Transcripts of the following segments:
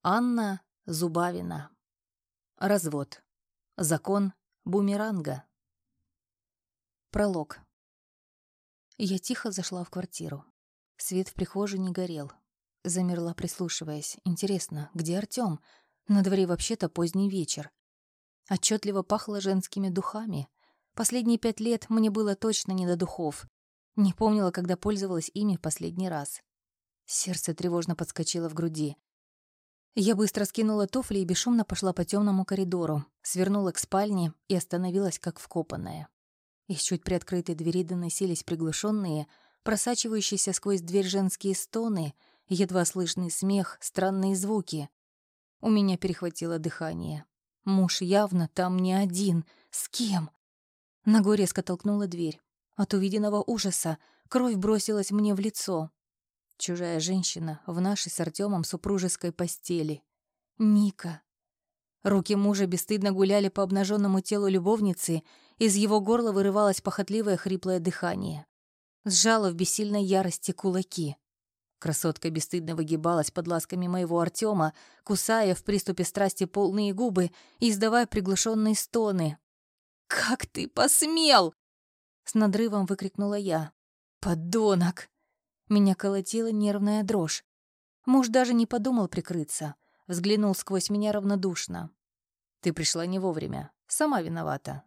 Анна Зубавина. Развод. Закон бумеранга. Пролог. Я тихо зашла в квартиру. Свет в прихожей не горел. Замерла, прислушиваясь. Интересно, где Артём? На дворе вообще-то поздний вечер. Отчетливо пахло женскими духами. Последние 5 лет мне было точно не до духов. Не помнила, когда пользовалась ими в последний раз. Сердце тревожно подскочило в груди. Я быстро скинула туфли и бесшумно пошла по темному коридору, свернула к спальне и остановилась как вкопанная. Из чуть приоткрытой двери доносились приглушенные, просачивающиеся сквозь дверь женские стоны, едва слышный смех, странные звуки. У меня перехватило дыхание. Муж явно там не один. С кем? Ногой резко толкнула дверь. От увиденного ужаса кровь бросилась мне в лицо. Чужая женщина в нашей с Артёмом супружеской постели. Ника. Руки мужа бесстыдно гуляли по обнаженному телу любовницы, из его горла вырывалось похотливое хриплое дыхание. Сжала в бессильной ярости кулаки. Красотка бесстыдно выгибалась под ласками моего Артёма, кусая в приступе страсти полные губы и издавая приглушенные стоны. «Как ты посмел!» — с надрывом выкрикнула я. «Подонок!» Меня колотила нервная дрожь. Муж даже не подумал прикрыться. Взглянул сквозь меня равнодушно. «Ты пришла не вовремя. Сама виновата».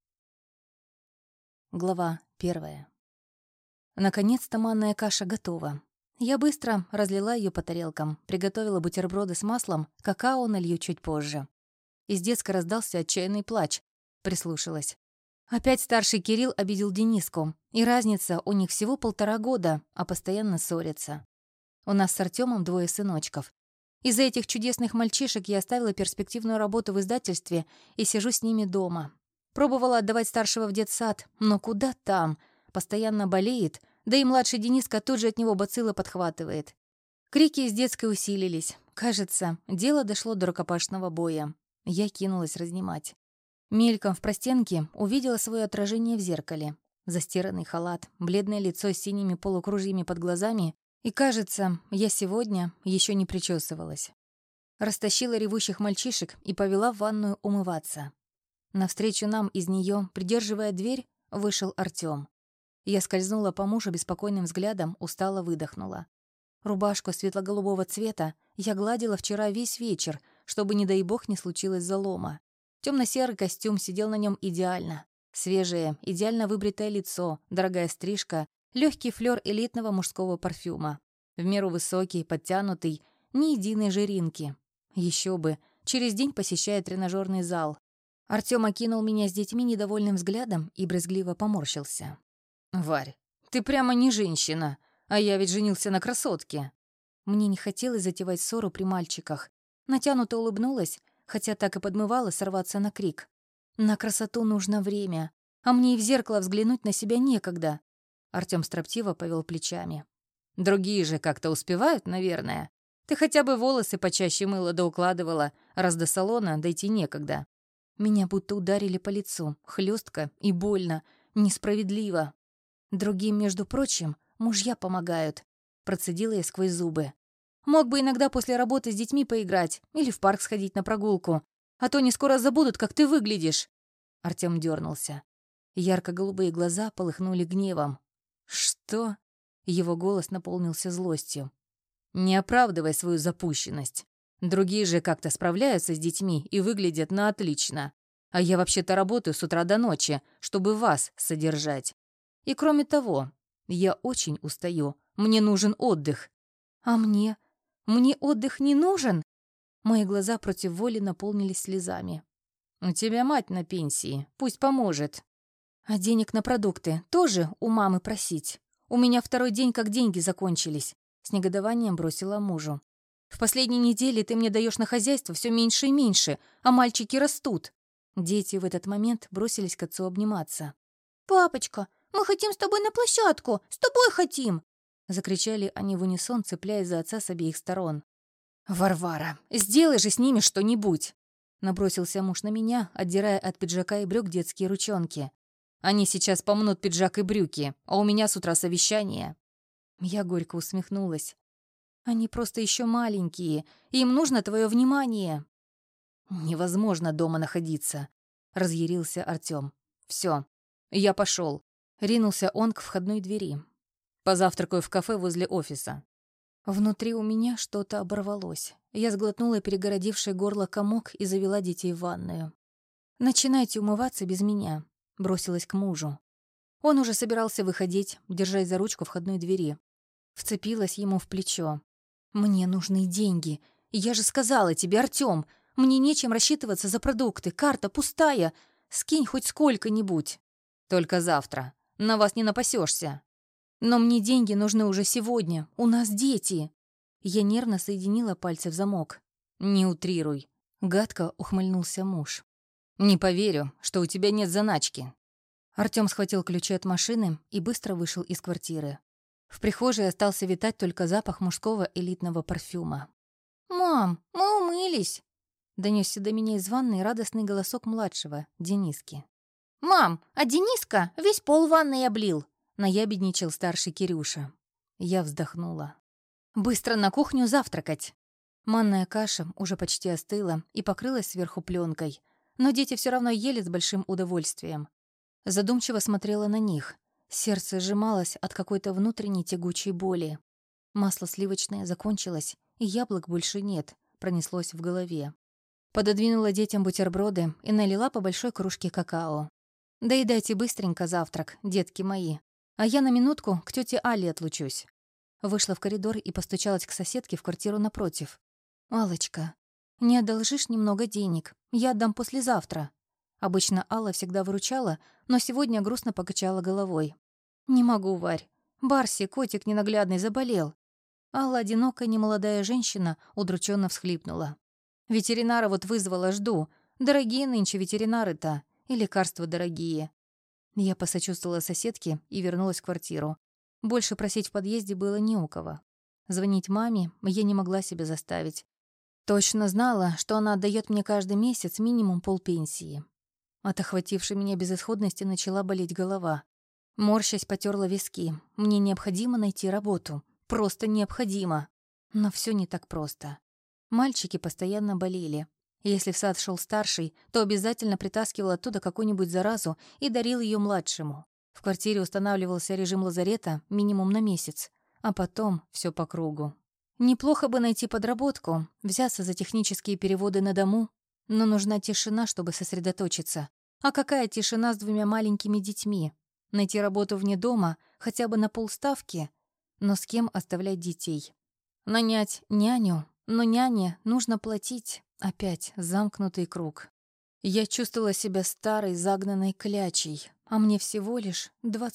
Глава 1. Наконец-то манная каша готова. Я быстро разлила ее по тарелкам, приготовила бутерброды с маслом, какао налью чуть позже. Из детской раздался отчаянный плач. Прислушалась. Опять старший Кирилл обидел Дениску, и разница у них всего 1,5 года, а постоянно ссорятся. У нас с Артёмом 2 сыночков. Из-за этих чудесных мальчишек я оставила перспективную работу в издательстве и сижу с ними дома. Пробовала отдавать старшего в детсад, но куда там? Постоянно болеет, да и младший Дениска тут же от него бациллы подхватывает. Крики из детской усилились. Кажется, дело дошло до рукопашного боя. Я кинулась разнимать. Мельком в простенке увидела свое отражение в зеркале. Застиранный халат, бледное лицо с синими полукружьями под глазами, и, кажется, я сегодня еще не причесывалась. Растащила ревущих мальчишек и повела в ванную умываться. Навстречу нам из нее, придерживая дверь, вышел Артём. Я скользнула по мужу беспокойным взглядом, устало выдохнула. Рубашку светло-голубого цвета я гладила вчера весь вечер, чтобы, не дай бог, не случилось залома. Темно-серый костюм сидел на нем идеально. Свежее, идеально выбритое лицо, дорогая стрижка, легкий флёр элитного мужского парфюма. В меру высокий, подтянутый, ни единой жиринки. Еще бы, через день посещает тренажерный зал. Артём окинул меня с детьми недовольным взглядом и брезгливо поморщился. «Варь, ты прямо не женщина, а я ведь женился на красотке». Мне не хотелось затевать ссору при мальчиках. Натянуто улыбнулась, хотя так и подмывала сорваться на крик. На красоту нужно время, а мне и в зеркало взглянуть на себя некогда. Артём строптиво повел плечами. Другие же как-то успевают, наверное. Ты хотя бы волосы почаще мыла да укладывала, раз до салона дойти некогда. Меня будто ударили по лицу, хлестко и больно, несправедливо. Другим, между прочим, мужья помогают. Процедила я сквозь зубы. Мог бы иногда после работы с детьми поиграть или в парк сходить на прогулку, а то не скоро забудут, как ты выглядишь». Артём дернулся. Ярко-голубые глаза полыхнули гневом. «Что?» Его голос наполнился злостью. «Не оправдывай свою запущенность. Другие же как-то справляются с детьми и выглядят на отлично. А я вообще-то работаю с утра до ночи, чтобы вас содержать. И кроме того, я очень устаю. Мне нужен отдых». «А мне? Мне отдых не нужен?» Мои глаза против воли наполнились слезами. «У тебя мать на пенсии, пусть поможет». «А денег на продукты тоже у мамы просить? У меня 2-й день, как деньги закончились», — с негодованием бросила мужу. «В последние недели ты мне даешь на хозяйство все меньше и меньше, а мальчики растут». Дети в этот момент бросились к отцу обниматься. «Папочка, мы хотим с тобой на площадку! С тобой хотим!» Закричали они в унисон, цепляясь за отца с обеих сторон. «Варвара, сделай же с ними что-нибудь!» Набросился муж на меня, отдирая от пиджака и брюк детские ручонки. «Они сейчас помнут пиджак и брюки, а у меня с утра совещание». Я горько усмехнулась. Они просто еще маленькие, и им нужно твое внимание». «Невозможно дома находиться», — разъярился Артём. «Всё, я пошёл». Ринулся он к входной двери. «Позавтракаю в кафе возле офиса». Внутри у меня что-то оборвалось. Я сглотнула перегородивший горло комок и завела детей в ванную. «Начинайте умываться без меня», — бросилась к мужу. Он уже собирался выходить, держась за ручку входной двери. Вцепилась ему в плечо. «Мне нужны деньги. Я же сказала тебе, Артём, мне нечем рассчитываться за продукты, карта пустая. Скинь хоть сколько-нибудь». «Только завтра. На вас не напасешься». «Но мне деньги нужны уже сегодня. У нас дети». Я нервно соединила пальцы в замок. «Не утрируй», — гадко ухмыльнулся муж. «Не поверю, что у тебя нет заначки». Артём схватил ключи от машины и быстро вышел из квартиры. В прихожей остался витать только запах мужского элитного парфюма. «Мам, мы умылись!» — донёсся до меня из ванной радостный голосок младшего, Дениски. «Мам, а Дениска весь пол ванной облил!» — наябедничал старший Кирюша. Я вздохнула. «Быстро на кухню завтракать!» Манная каша уже почти остыла и покрылась сверху пленкой, но дети все равно ели с большим удовольствием. Задумчиво смотрела на них. Сердце сжималось от какой-то внутренней тягучей боли. Масло сливочное закончилось, и яблок больше нет, пронеслось в голове. Пододвинула детям бутерброды и налила по большой кружке какао. «Доедайте быстренько завтрак, детки мои, а я на минутку к тете Алле отлучусь». Вышла в коридор и постучалась к соседке в квартиру напротив. «Аллочка, не одолжишь немного денег? Я отдам послезавтра». Обычно Алла всегда выручала, но сегодня грустно покачала головой. «Не могу, Варь. Барси, котик ненаглядный, заболел». Алла, одинокая немолодая женщина, удрученно всхлипнула. «Ветеринара вот вызвала, жду. Дорогие нынче ветеринары-то. И лекарства дорогие». Я посочувствовала соседке и вернулась в квартиру. Больше просить в подъезде было не у кого. Звонить маме я не могла себя заставить. Точно знала, что она отдаёт мне каждый месяц минимум полпенсии. От охватившей меня безысходности начала болеть голова. Морщась потёрла виски. Мне необходимо найти работу. Просто необходимо. Но всё не так просто. Мальчики постоянно болели. Если в сад шел старший, то обязательно притаскивал оттуда какую-нибудь заразу и дарил ее младшему. В квартире устанавливался режим лазарета минимум на месяц, а потом все по кругу. Неплохо бы найти подработку, взяться за технические переводы на дому, но нужна тишина, чтобы сосредоточиться. А какая тишина с 2 маленькими детьми? Найти работу вне дома, хотя бы на полставки, но с кем оставлять детей? Нанять няню, но няне нужно платить. Опять замкнутый круг. Я чувствовала себя старой, загнанной клячей, а мне всего лишь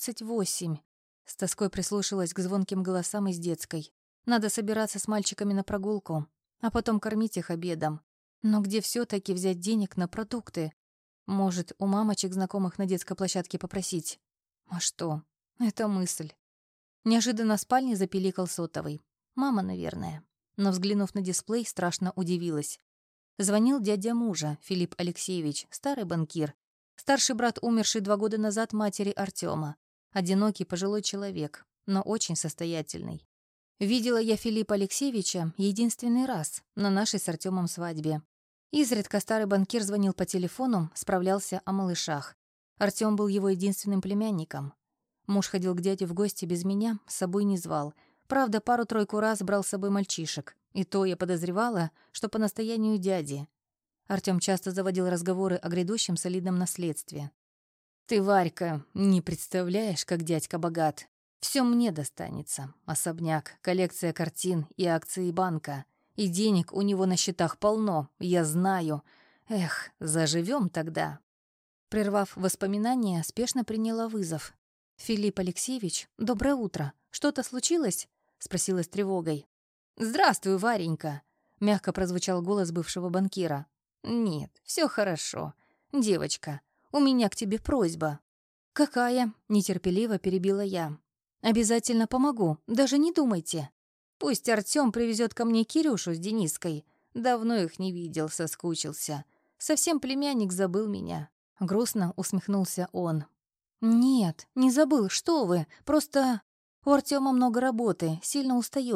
28. С тоской прислушалась к звонким голосам из детской. Надо собираться с мальчиками на прогулку, а потом кормить их обедом. Но где все-таки взять денег на продукты? Может, у мамочек знакомых на детской площадке попросить? А что? Это мысль. Неожиданно в спальне запиликал сотовый. Мама, наверное. Но, взглянув на дисплей, страшно удивилась. Звонил дядя мужа, Филипп Алексеевич, старый банкир. Старший брат, умерший 2 года назад матери Артёма. Одинокий пожилой человек, но очень состоятельный. Видела я Филиппа Алексеевича единственный раз на нашей с Артёмом свадьбе. Изредка старый банкир звонил по телефону, справлялся о малышах. Артём был его единственным племянником. Муж ходил к дяде в гости без меня, с собой не звал. Правда, пару-тройку раз брал с собой мальчишек. И то я подозревала, что по настоянию дяди. Артём часто заводил разговоры о грядущем солидном наследстве. «Ты, Варька, не представляешь, как дядька богат. Всё мне достанется. Особняк, коллекция картин и акции банка. И денег у него на счетах полно, я знаю. Эх, заживём тогда». Прервав воспоминания, спешно приняла вызов. «Филипп Алексеевич, доброе утро. Что-то случилось?» — спросила с тревогой. «Здравствуй, Варенька», — мягко прозвучал голос бывшего банкира. «Нет, всё хорошо. Девочка, у меня к тебе просьба». «Какая?» — нетерпеливо перебила я. «Обязательно помогу, даже не думайте. Пусть Артём привезёт ко мне Кирюшу с Дениской. Давно их не видел, соскучился. Совсем племянник забыл меня». Грустно усмехнулся он. «Нет, не забыл, что вы. Просто у Артёма много работы, сильно устаёт,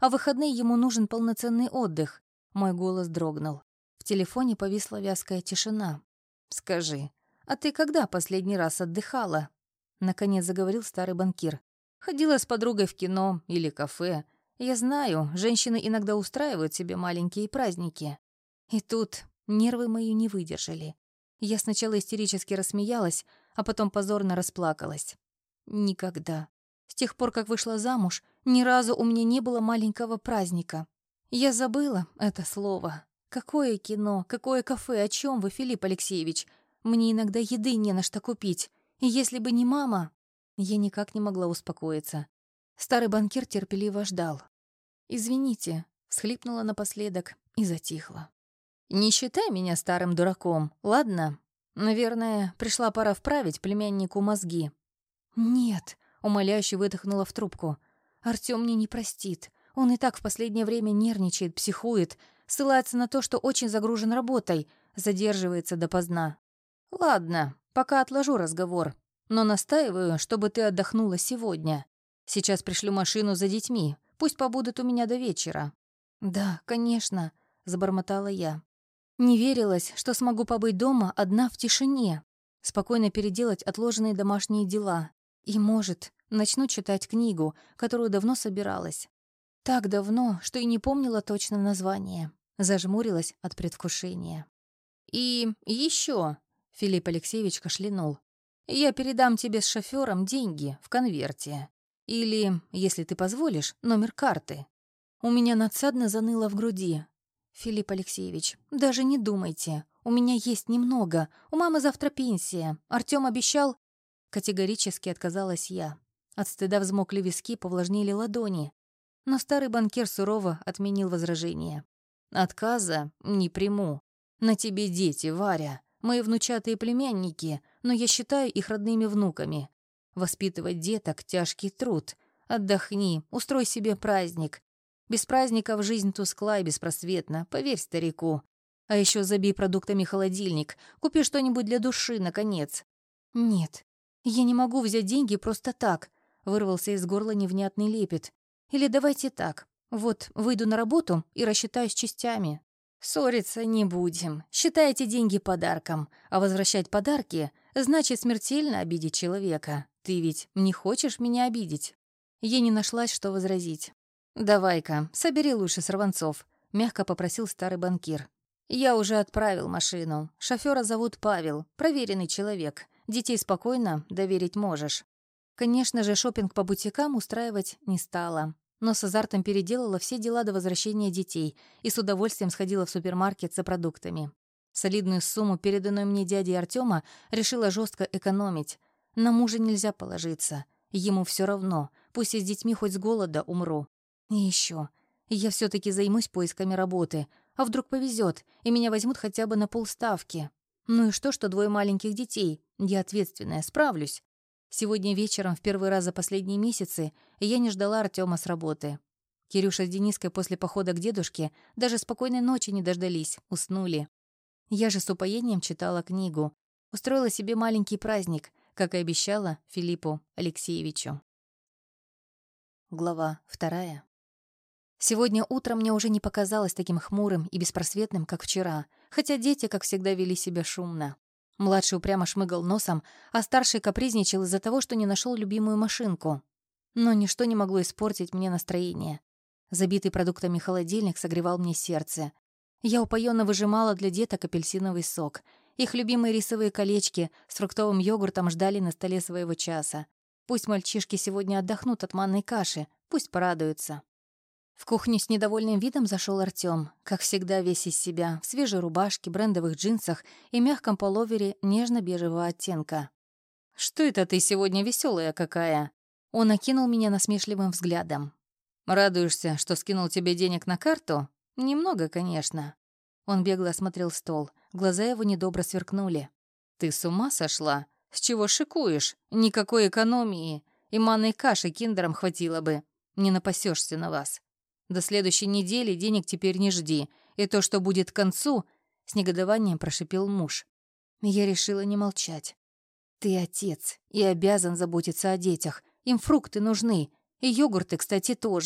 а в выходные ему нужен полноценный отдых. Мой голос дрогнул. В телефоне повисла вязкая тишина. «Скажи, а ты когда последний раз отдыхала?» Наконец заговорил старый банкир. «Ходила с подругой в кино или кафе. Я знаю, женщины иногда устраивают себе маленькие праздники». И тут нервы мои не выдержали. Я сначала истерически рассмеялась, а потом позорно расплакалась. Никогда. С тех пор, как вышла замуж, ни разу у меня не было маленького праздника. Я забыла это слово. Какое кино, какое кафе, о чем вы, Филипп Алексеевич? Мне иногда еды не на что купить. И если бы не мама... Я никак не могла успокоиться. Старый банкир терпеливо ждал. «Извините», — всхлипнула напоследок и затихла. «Не считай меня старым дураком, ладно? Наверное, пришла пора вправить племяннику мозги». «Нет», — умоляюще выдохнула в трубку. «Артём мне не простит. Он и так в последнее время нервничает, психует, ссылается на то, что очень загружен работой, задерживается допоздна. Ладно, пока отложу разговор, но настаиваю, чтобы ты отдохнула сегодня. Сейчас пришлю машину за детьми, пусть побудут у меня до вечера». «Да, конечно», — забормотала я. Не верилось, что смогу побыть дома одна в тишине, спокойно переделать отложенные домашние дела. И, может, начну читать книгу, которую давно собиралась. Так давно, что и не помнила точно название. Зажмурилась от предвкушения. «И еще», — Филипп Алексеевич кашлянул, «я передам тебе с шофёром деньги в конверте. Или, если ты позволишь, номер карты». У меня надсадно заныло в груди. «Филипп Алексеевич, даже не думайте. У меня есть немного. У мамы завтра пенсия. Артём обещал...» Категорически отказалась я. От стыда взмокли виски, повлажнели ладони. Но старый банкир сурово отменил возражение. «Отказа не приму. На тебе дети, Варя. Мои внучатые племянники, но я считаю их родными внуками. Воспитывать деток — тяжкий труд. Отдохни, устрой себе праздник. Без праздников жизнь тускла и беспросветна, поверь старику. А еще забей продуктами холодильник, купи что-нибудь для души, наконец». «Нет, я не могу взять деньги просто так», — вырвался из горла невнятный лепет. «Или давайте так, вот выйду на работу и рассчитаюсь частями». «Ссориться не будем. Считайте деньги подарком. А возвращать подарки значит смертельно обидеть человека. Ты ведь не хочешь меня обидеть?» Я не нашлась, что возразить. «Давай-ка, собери лучше сорванцов», — мягко попросил старый банкир. «Я уже отправил машину. Шофёра зовут Павел, проверенный человек. Детей спокойно доверить можешь». Конечно же, шопинг по бутикам устраивать не стала, но с азартом переделала все дела до возвращения детей и с удовольствием сходила в супермаркет за продуктами. Солидную сумму, переданную мне дядей Артёма, решила жестко экономить. На мужа нельзя положиться. Ему все равно, пусть я с детьми хоть с голода умру. И еще, я все таки займусь поисками работы. А вдруг повезет, и меня возьмут хотя бы на полставки. Ну и что 2 маленьких детей? Я ответственная, справлюсь. Сегодня вечером, в первый раз за последние месяцы, я не ждала Артёма с работы. Кирюша с Дениской после похода к дедушке даже спокойной ночи не дождались, уснули. Я же с упоением читала книгу. Устроила себе маленький праздник, как и обещала Филиппу Алексеевичу. Глава 2. Сегодня утром мне уже не показалось таким хмурым и беспросветным, как вчера, хотя дети, как всегда, вели себя шумно. Младший упрямо шмыгал носом, а старший капризничал из-за того, что не нашел любимую машинку. Но ничто не могло испортить мне настроение. Забитый продуктами холодильник согревал мне сердце. Я упоенно выжимала для деток апельсиновый сок. Их любимые рисовые колечки с фруктовым йогуртом ждали на столе своего часа. Пусть мальчишки сегодня отдохнут от манной каши, пусть порадуются. В кухню с недовольным видом зашел Артём, как всегда весь из себя, в свежей рубашке, брендовых джинсах и мягком пуловере нежно-бежевого оттенка. «Что это ты сегодня веселая какая?» Он окинул меня насмешливым взглядом. «Радуешься, что скинул тебе денег на карту? Немного, конечно». Он бегло осмотрел стол, глаза его недобро сверкнули. «Ты с ума сошла? С чего шикуешь? Никакой экономии. И манной каши киндером хватило бы. Не напасешься на вас. До следующей недели денег теперь не жди. И то, что будет к концу...» — с негодованием прошипел муж. Я решила не молчать. «Ты отец и обязан заботиться о детях. Им фрукты нужны. И йогурты, кстати, тоже.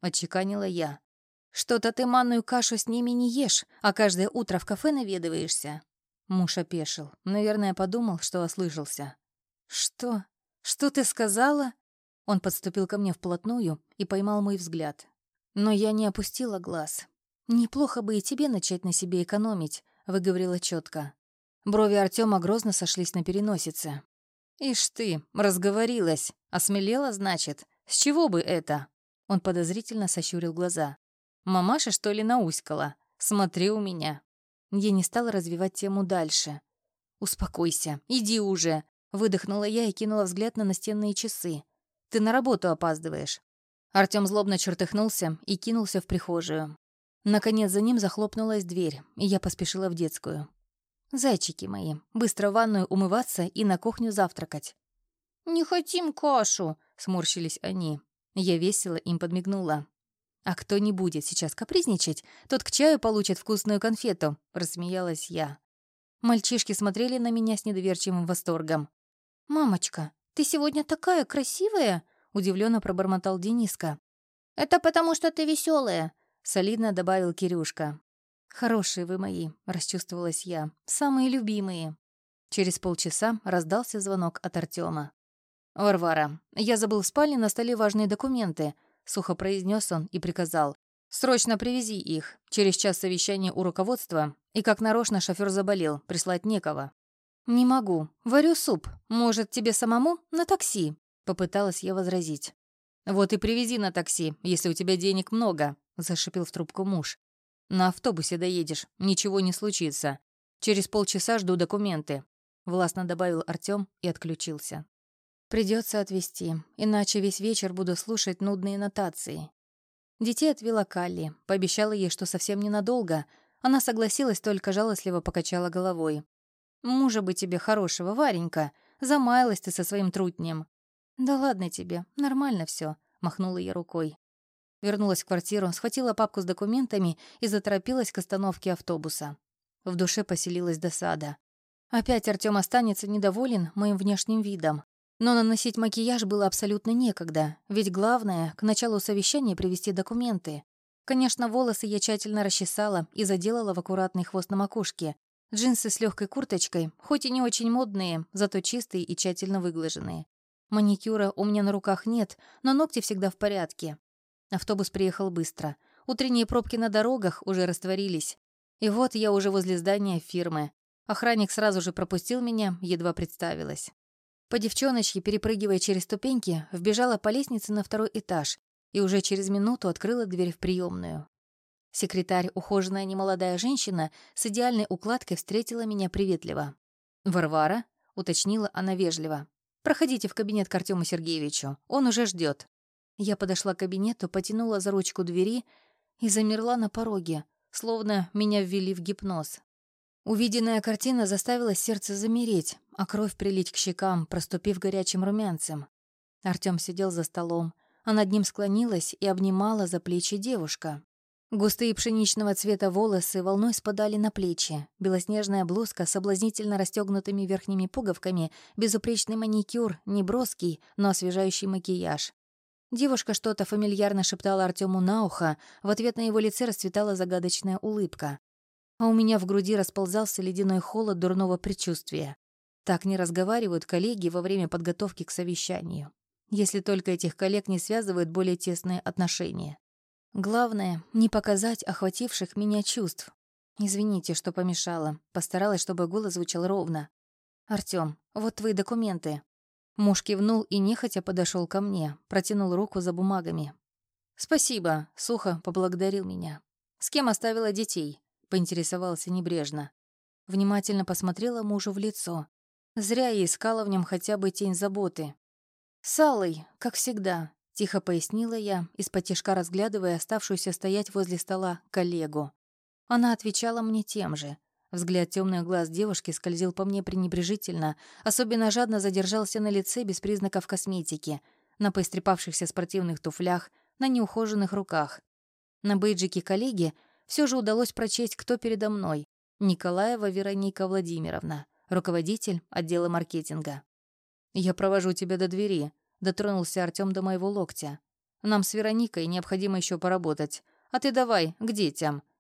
отчеканила я. «Что-то ты манную кашу с ними не ешь, а каждое утро в кафе наведываешься». Муж опешил. Наверное, подумал, что ослышался. «Что? Что ты сказала?» Он подступил ко мне вплотную и поймал мой взгляд. Но я не опустила глаз. «Неплохо бы и тебе начать на себе экономить», — выговорила четко. Брови Артема грозно сошлись на переносице. «Ишь ты, разговорилась. Осмелела, значит? С чего бы это?» Он подозрительно сощурил глаза. «Мамаша, что ли, науськала? Смотри у меня». Я не стала развивать тему дальше. «Успокойся, иди уже», — выдохнула я и кинула взгляд на настенные часы. «Ты на работу опаздываешь». Артём злобно чертыхнулся и кинулся в прихожую. Наконец за ним захлопнулась дверь, и я поспешила в детскую. «Зайчики мои, быстро в ванную умываться и на кухню завтракать». «Не хотим кашу», — сморщились они. Я весело им подмигнула. «А кто не будет сейчас капризничать, тот к чаю получит вкусную конфету», — рассмеялась я. Мальчишки смотрели на меня с недоверчивым восторгом. «Мамочка, ты сегодня такая красивая!» — удивленно пробормотал Дениска. «Это потому, что ты веселая», — солидно добавил Кирюшка. «Хорошие вы мои», — расчувствовалась я, — «самые любимые». Через полчаса раздался звонок от Артема. «Варвара, я забыл в спальне на столе важные документы», — сухо произнес он и приказал. «Срочно привези их. Через час совещание у руководства, и как нарочно шофер заболел, прислать некого». «Не могу. Варю суп. Может, тебе самому? На такси?» — попыталась я возразить. «Вот и привези на такси, если у тебя денег много», — зашипел в трубку муж. «На автобусе доедешь, ничего не случится. Через полчаса жду документы», — властно добавил Артём и отключился. «Придется отвезти, иначе весь вечер буду слушать нудные нотации». Детей отвела Калли, пообещала ей, что совсем ненадолго. Она согласилась, только жалостливо покачала головой. «Мужа бы тебе хорошего, Варенька, замаялась ты со своим трутнем». «Да ладно тебе, нормально все», — махнула я рукой. Вернулась в квартиру, схватила папку с документами и заторопилась к остановке автобуса. В душе поселилась досада. Опять Артём останется недоволен моим внешним видом. Но наносить макияж было абсолютно некогда, ведь главное — к началу совещания привезти документы. Конечно, волосы я тщательно расчесала и заделала в аккуратный хвост на макушке. Джинсы с легкой курточкой, хоть и не очень модные, зато чистые и тщательно выглаженные. Маникюра у меня на руках нет, но ногти всегда в порядке. Автобус приехал быстро. Утренние пробки на дорогах уже растворились. И вот я уже возле здания фирмы. Охранник сразу же пропустил меня, едва представилась. По девчоночке, перепрыгивая через ступеньки, вбежала по лестнице на второй этаж и уже через минуту открыла дверь в приемную. Секретарь, ухоженная немолодая женщина, с идеальной укладкой встретила меня приветливо. «Варвара?» — уточнила она вежливо. «Проходите в кабинет к Артёму Сергеевичу, он уже ждет». Я подошла к кабинету, потянула за ручку двери и замерла на пороге, словно меня ввели в гипноз. Увиденная картина заставила сердце замереть, а кровь прилить к щекам, проступив горячим румянцем. Артём сидел за столом, а над ним склонилась и обнимала за плечи девушка. Густые пшеничного цвета волосы волной спадали на плечи, белоснежная блузка с соблазнительно расстёгнутыми верхними пуговками, безупречный маникюр, неброский, но освежающий макияж. Девушка что-то фамильярно шептала Артёму на ухо, в ответ на его лице расцветала загадочная улыбка. А у меня в груди расползался ледяной холод дурного предчувствия. Так не разговаривают коллеги во время подготовки к совещанию. Если только этих коллег не связывают более тесные отношения. Главное — не показать охвативших меня чувств. Извините, что помешала. Постаралась, чтобы голос звучал ровно. «Артём, вот твои документы». Муж кивнул и нехотя подошел ко мне, протянул руку за бумагами. «Спасибо», — сухо поблагодарил меня. «С кем оставила детей?» — поинтересовался небрежно. Внимательно посмотрела мужу в лицо. Зря я искала в нем хотя бы тень заботы. «С Аллой, как всегда», — тихо пояснила я, исподтишка разглядывая оставшуюся стоять возле стола коллегу. Она отвечала мне тем же. Взгляд темных глаз девушки скользил по мне пренебрежительно, особенно жадно задержался на лице без признаков косметики, на поистрепавшихся спортивных туфлях, на неухоженных руках. На бейджике коллеги все же удалось прочесть, кто передо мной. Николаева Вероника Владимировна, руководитель отдела маркетинга. «Я провожу тебя до двери», — дотронулся Артём до моего локтя. Нам с Вероникой необходимо еще поработать. А ты давай, к детям.